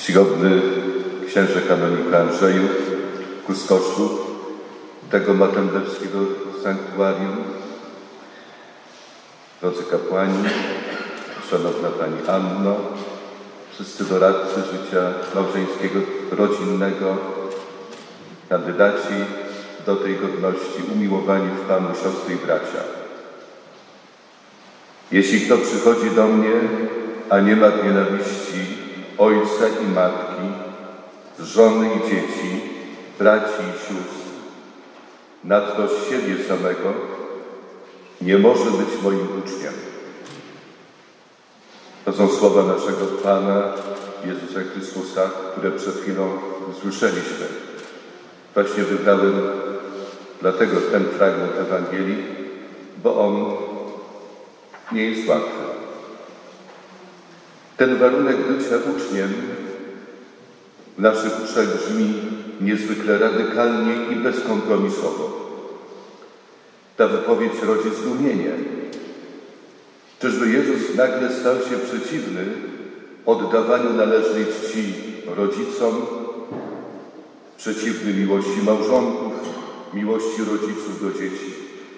Czcigodny księże kanonika Andrzeju, kustoszu tego matandewskiego sanktuarium, drodzy kapłani, szanowna Pani Anno, wszyscy doradcy życia małżeńskiego, rodzinnego, kandydaci do tej godności, umiłowani w Panu siostry i bracia. Jeśli kto przychodzi do mnie, a nie ma nienawiści ojca i matki, żony i dzieci, braci i sióstr, nadto siebie samego, nie może być moim uczniem. To są słowa naszego Pana Jezusa Chrystusa, które przed chwilą usłyszeliśmy. Właśnie wybrałem dlatego ten fragment Ewangelii, bo on nie jest łatwy. Ten warunek bycia uczniem w naszych uszach brzmi niezwykle radykalnie i bezkompromisowo. Ta wypowiedź rodzi zdumienie. Czyżby Jezus nagle stał się przeciwny oddawaniu należnej czci rodzicom, przeciwny miłości małżonków, miłości rodziców do dzieci?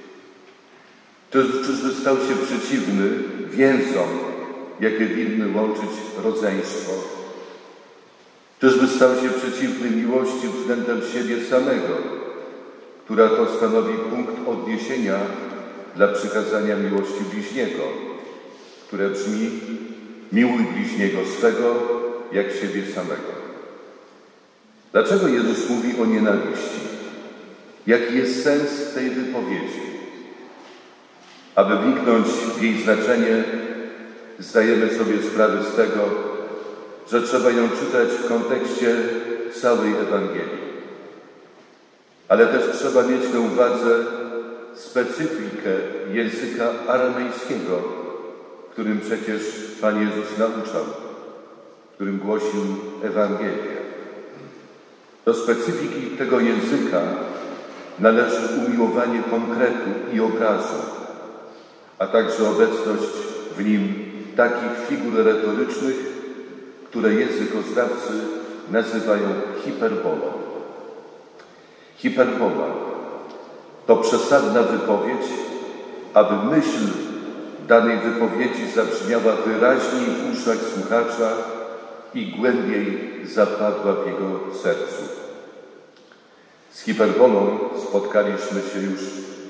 Czyżby stał się przeciwny więzom, jakie winny łączyć rodzeństwo? Czyżby stał się przeciwny miłości względem siebie samego, która to stanowi punkt odniesienia dla przykazania miłości bliźniego, które brzmi: miłuj bliźniego swego jak siebie samego. Dlaczego Jezus mówi o nienawiści? Jaki jest sens tej wypowiedzi? Aby wniknąć w jej znaczenie, zdajemy sobie sprawę z tego, że trzeba ją czytać w kontekście całej Ewangelii. Ale też trzeba mieć na uwadze specyfikę języka aramejskiego, którym przecież Pan Jezus nauczał, którym głosił Ewangelię. Do specyfiki tego języka należy umiłowanie konkretu i obrazu, a także obecność w nim takich figur retorycznych, które językoznawcy nazywają hiperbolą. Hiperbola to przesadna wypowiedź, aby myśl danej wypowiedzi zabrzmiała wyraźniej w uszach słuchacza i głębiej zapadła w jego sercu. Z hiperbolą spotkaliśmy się już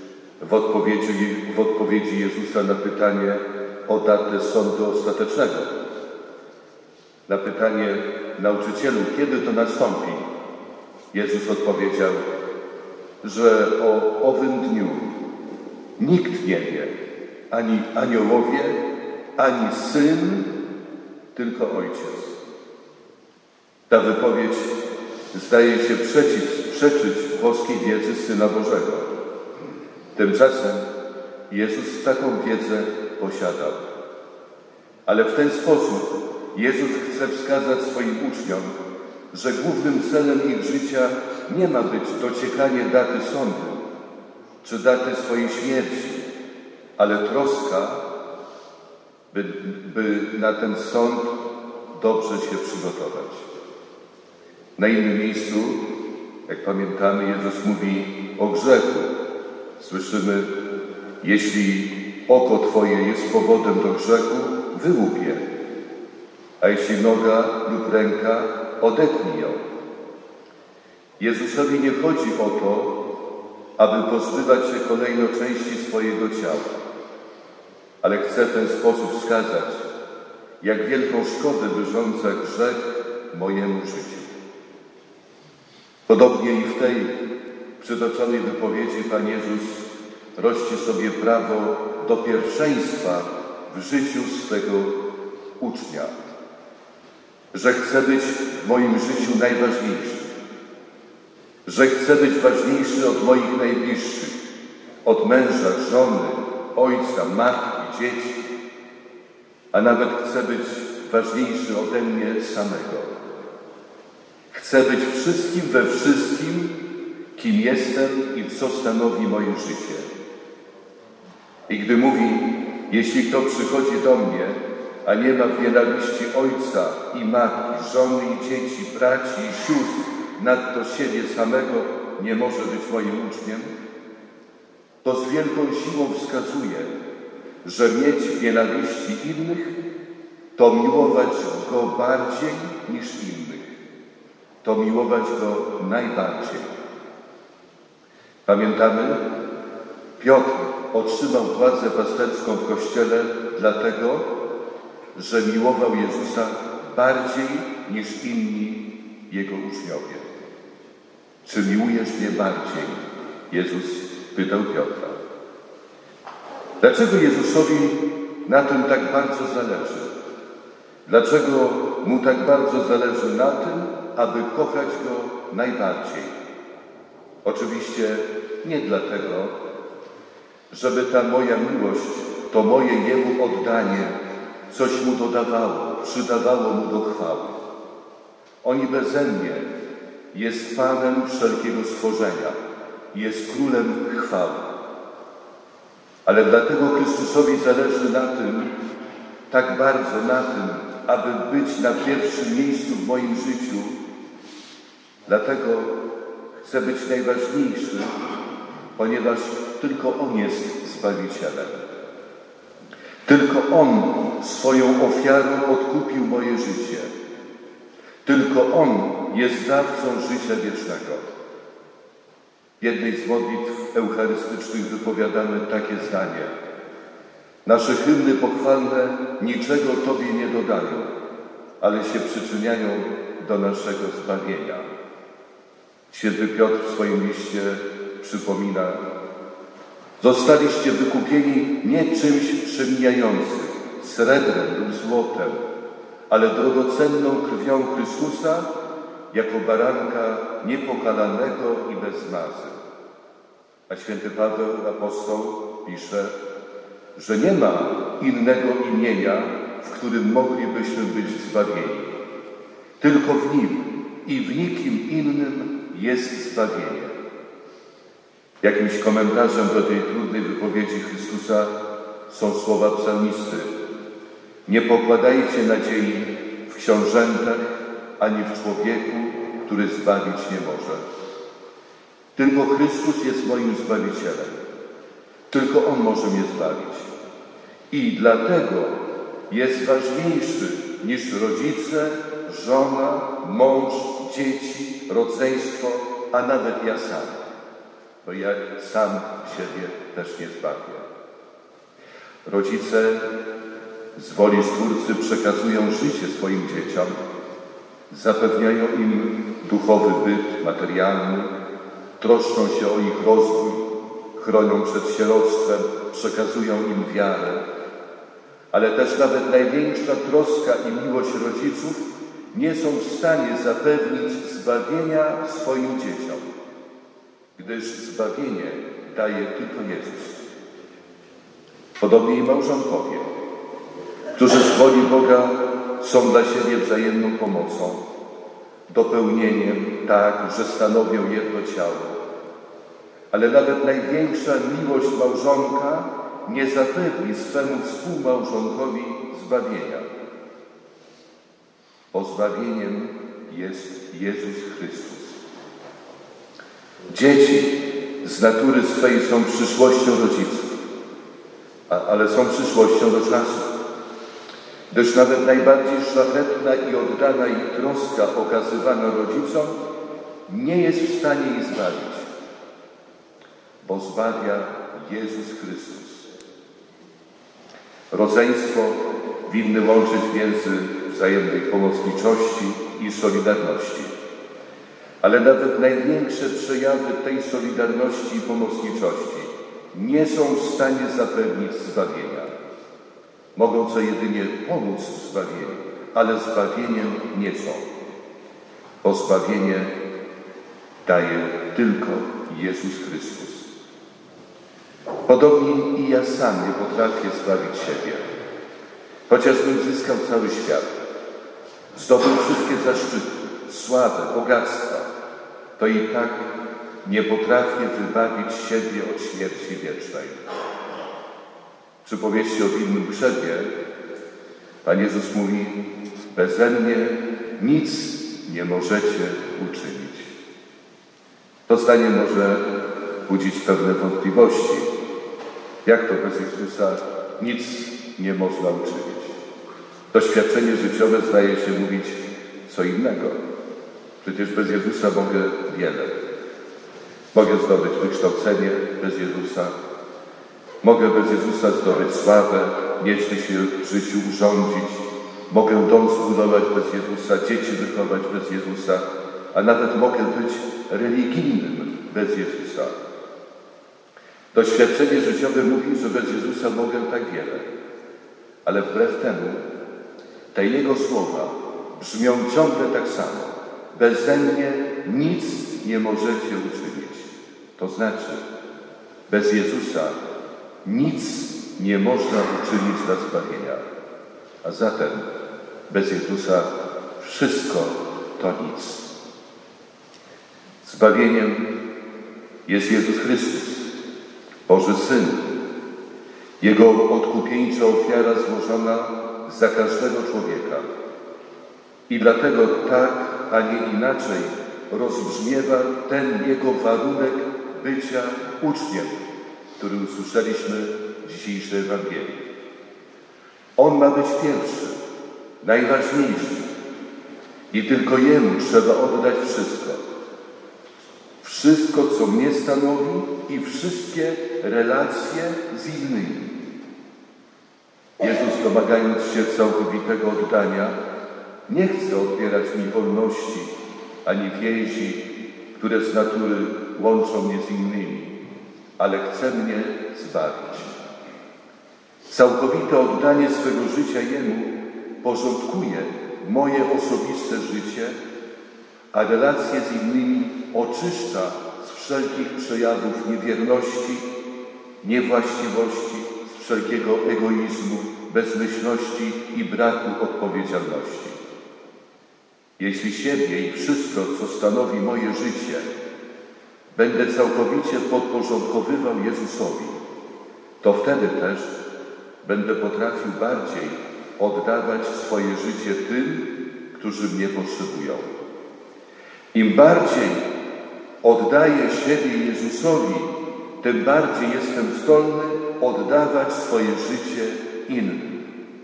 w odpowiedzi Jezusa na pytanie o datę sądu ostatecznego. Na pytanie: nauczycielu, kiedy to nastąpi? Jezus odpowiedział, że o owym dniu nikt nie wie, ani aniołowie, ani Syn, tylko Ojciec. Ta wypowiedź zdaje się przeczyć boskiej wiedzy Syna Bożego. Tymczasem Jezus taką wiedzę posiadał. Ale w ten sposób Jezus chce wskazać swoim uczniom, że głównym celem ich życia nie ma być dociekanie daty sądu czy daty swojej śmierci, ale troska, by na ten sąd dobrze się przygotować. Na innym miejscu, jak pamiętamy, Jezus mówi o grzechu. Słyszymy: jeśli oko Twoje jest powodem do grzechu, wyłup je, a jeśli noga lub ręka, odetnij ją. Jezusowi nie chodzi o to, aby pozbywać się kolejno części swojego ciała, ale chce w ten sposób wskazać, jak wielką szkodę wyrządza grzech mojemu życiu. Podobnie i w tej przytoczonej wypowiedzi Pan Jezus rości sobie prawo do pierwszeństwa w życiu swego ucznia, że chce być w moim życiu najważniejszy, że chce być ważniejszy od moich najbliższych, od męża, żony, ojca, matki, dzieci, a nawet chce być ważniejszy ode mnie samego. Chcę być wszystkim we wszystkim, kim jestem i co stanowi moje życie. I gdy mówi: jeśli kto przychodzi do mnie, a nie ma w nienawiści ojca i matki, żony i dzieci, braci i sióstr, nadto siebie samego, nie może być moim uczniem, to z wielką siłą wskazuje, że mieć w nienawiści innych to miłować Go bardziej niż innych. To miłować Go najbardziej. Pamiętamy, Piotr otrzymał władzę pasterską w Kościele dlatego, że miłował Jezusa bardziej niż inni Jego uczniowie. Czy miłujesz mnie bardziej? Jezus pytał Piotra. Dlaczego Jezusowi na tym tak bardzo zależy? Dlaczego Mu tak bardzo zależy na tym, aby kochać Go najbardziej? Oczywiście nie dlatego, żeby ta moja miłość, to moje Jemu oddanie coś Mu dodawało, przydawało Mu do chwały. On i bezemnie jest Panem wszelkiego stworzenia, jest Królem chwały. Ale dlatego Chrystusowi zależy na tym, tak bardzo na tym, aby być na pierwszym miejscu w moim życiu. Dlatego chcę być najważniejszy, ponieważ tylko On jest Zbawicielem. Tylko On swoją ofiarą odkupił moje życie. Tylko On jest dawcą życia wiecznego. W jednej z modlitw eucharystycznych wypowiadamy takie zdanie. Nasze hymny pochwalne niczego Tobie nie dodają, ale się przyczyniają do naszego zbawienia. Święty Piotr w swoim liście przypomina: zostaliście wykupieni nie czymś przemijającym, srebrem lub złotem, ale drogocenną krwią Chrystusa, jako baranka niepokalanego i bez zmazy. A święty Paweł, apostoł, pisze, że nie ma innego imienia, w którym moglibyśmy być zbawieni. Tylko w Nim i w nikim innym jest zbawienie. Jakimś komentarzem do tej trudnej wypowiedzi Chrystusa są słowa psalmisty. Nie pokładajcie nadziei w książętach ani w człowieku, który zbawić nie może. Tylko Chrystus jest moim Zbawicielem. Tylko On może mnie zbawić. I dlatego jest ważniejszy niż rodzice, żona, mąż, dzieci, rodzeństwo, a nawet ja sam. Bo ja sam siebie też nie zbawię. Rodzice z woli Stwórcy przekazują życie swoim dzieciom, zapewniają im duchowy byt materialny, troszczą się o ich rozwój, chronią przed sieroctwem, przekazują im wiarę, ale też nawet największa troska i miłość rodziców nie są w stanie zapewnić zbawienia swoim dzieciom, gdyż zbawienie daje tylko Jezus. Podobnie i małżonkowie, którzy z woli Boga są dla siebie wzajemną pomocą, dopełnieniem, tak, że stanowią jedno ciało. Ale nawet największa miłość małżonka nie zapewni swemu współmałżonkowi zbawienia. Bo zbawieniem jest Jezus Chrystus. Dzieci z natury swej są przyszłością rodziców, ale są przyszłością do czasu. Gdyż nawet najbardziej szlachetna i oddana ich troska okazywana rodzicom nie jest w stanie ich zbawić, bo zbawia Jezus Chrystus. Rodzeństwo winny łączyć więzy wzajemnej pomocniczości i solidarności. Ale nawet największe przejawy tej solidarności i pomocniczości nie są w stanie zapewnić zbawienia. Mogą co jedynie pomóc w zbawieniu, ale zbawieniem nie są. Bo zbawienie daje tylko Jezus Chrystus. Podobnie i ja sam nie potrafię zbawić siebie. Chociażbym zyskał cały świat, zdobył wszystkie zaszczyty, sławę, bogactwa, to i tak nie potrafię wybawić siebie od śmierci wiecznej. Przypowieści o winnym krzewie Pan Jezus mówi: beze mnie nic nie możecie uczynić. To zdanie może budzić pewne wątpliwości. Jak to bez Jezusa nic nie można uczynić? Doświadczenie życiowe zdaje się mówić co innego. Przecież bez Jezusa mogę wiele. Mogę zdobyć wykształcenie bez Jezusa. Mogę bez Jezusa zdobyć sławę, nieźle się w życiu urządzić. Mogę dom zbudować bez Jezusa, dzieci wychować bez Jezusa, a nawet mogę być religijnym bez Jezusa. Doświadczenie życiowe mówi, że bez Jezusa mogę tak wiele. Ale wbrew temu te Jego słowa brzmią ciągle tak samo. Beze mnie nic nie możecie uczynić. To znaczy, bez Jezusa nic nie można uczynić dla zbawienia. A zatem bez Jezusa wszystko to nic. Zbawieniem jest Jezus Chrystus, Boży Syn. Jego odkupieńcza ofiara złożona za każdego człowieka. I dlatego tak, a nie inaczej rozbrzmiewa ten Jego warunek bycia uczniem, który usłyszeliśmy w dzisiejszej Ewangelii. On ma być pierwszy, najważniejszy i tylko Jemu trzeba oddać wszystko. Wszystko, co mnie stanowi i wszystkie relacje z innymi. Jezus, domagając się całkowitego oddania, nie chce odbierać mi wolności ani więzi, które z natury łączą mnie z innymi, ale chce mnie zbawić. Całkowite oddanie swego życia Jemu porządkuje moje osobiste życie, a relacje z innymi oczyszcza z wszelkich przejawów niewierności, niewłaściwości, z wszelkiego egoizmu, bezmyślności i braku odpowiedzialności. Jeśli siebie i wszystko, co stanowi moje życie, będę całkowicie podporządkowywał Jezusowi, to wtedy też będę potrafił bardziej oddawać swoje życie tym, którzy mnie potrzebują. Im bardziej oddaję siebie Jezusowi, tym bardziej jestem zdolny oddawać swoje życie innym.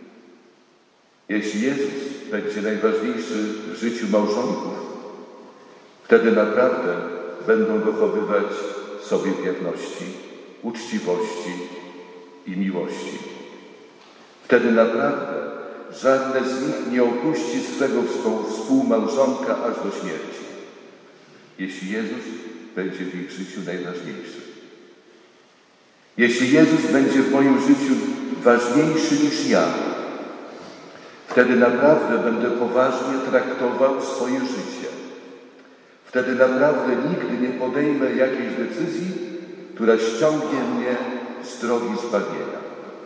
Jeśli Jezus będzie najważniejszy w życiu małżonków, wtedy naprawdę będą dochowywać sobie wierności, uczciwości i miłości. Wtedy naprawdę żadne z nich nie opuści swego współmałżonka aż do śmierci. Jeśli Jezus będzie w ich życiu najważniejszy. Jeśli Jezus będzie w moim życiu ważniejszy niż ja, wtedy naprawdę będę poważnie traktował swoje życie. Wtedy naprawdę nigdy nie podejmę jakiejś decyzji, która ściągnie mnie z drogi zbawienia.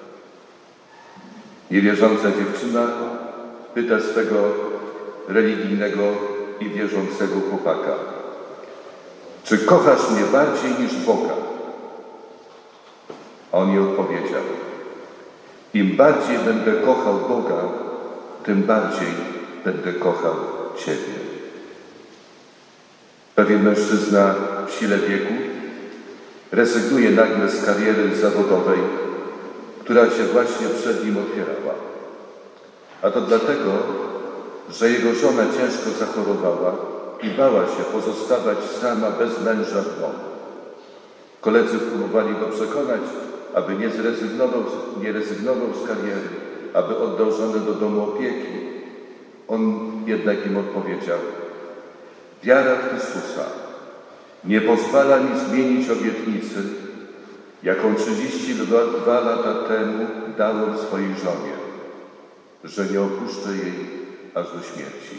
Niewierząca dziewczyna pyta swego religijnego i wierzącego chłopaka: czy kochasz mnie bardziej niż Boga? A on jej odpowiedział: im bardziej będę kochał Boga, tym bardziej będę kochał Ciebie. Pewien mężczyzna w sile wieku rezygnuje nagle z kariery zawodowej, która się właśnie przed nim otwierała. A to dlatego, że jego żona ciężko zachorowała i bała się pozostawać sama bez męża w domu. Koledzy próbowali go przekonać, aby nie rezygnował z kariery, aby oddał żonę do domu opieki. On jednak im odpowiedział: wiara w Chrystusa nie pozwala mi zmienić obietnicy, jaką 32 lata temu dałem swojej żonie, że nie opuszczę jej aż do śmierci.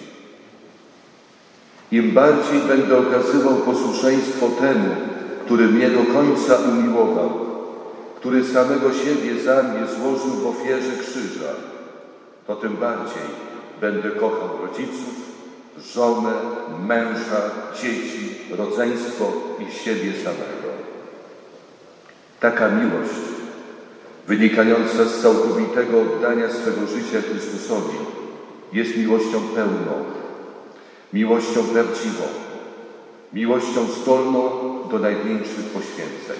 Im bardziej będę okazywał posłuszeństwo temu, który mnie do końca umiłował, który samego siebie za mnie złożył w ofierze krzyża, to tym bardziej będę kochał rodziców, żonę, męża, dzieci, rodzeństwo i siebie samego. Taka miłość wynikająca z całkowitego oddania swego życia Chrystusowi, jest miłością pełną, miłością prawdziwą, miłością zdolną do największych poświęceń.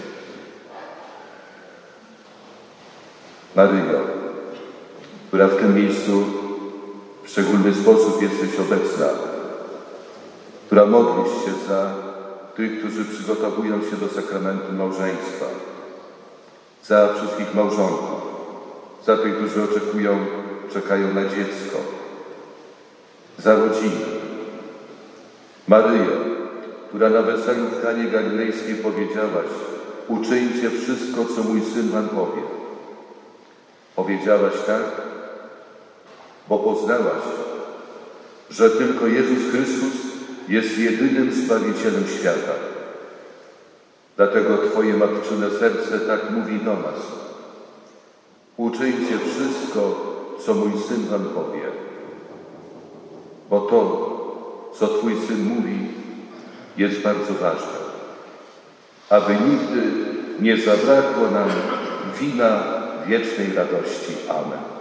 Maryjo, która w tym miejscu w szczególny sposób jesteś obecna, która modlisz się za tych, którzy przygotowują się do sakramentu małżeństwa, za wszystkich małżonków, za tych, którzy czekają na dziecko, za rodzinę. Maryjo, która na weselu w Kanie Galilejskiej powiedziałaś: uczyńcie wszystko, co mój Syn wam powie. Powiedziałaś tak, bo poznałaś, że tylko Jezus Chrystus jest jedynym Zbawicielem świata. Dlatego Twoje matczyne serce tak mówi do nas: uczyńcie wszystko, co mój Syn wam powie. Bo to, co Twój Syn mówi, jest bardzo ważne, aby nigdy nie zabrakło nam wina wiecznej radości. Amen.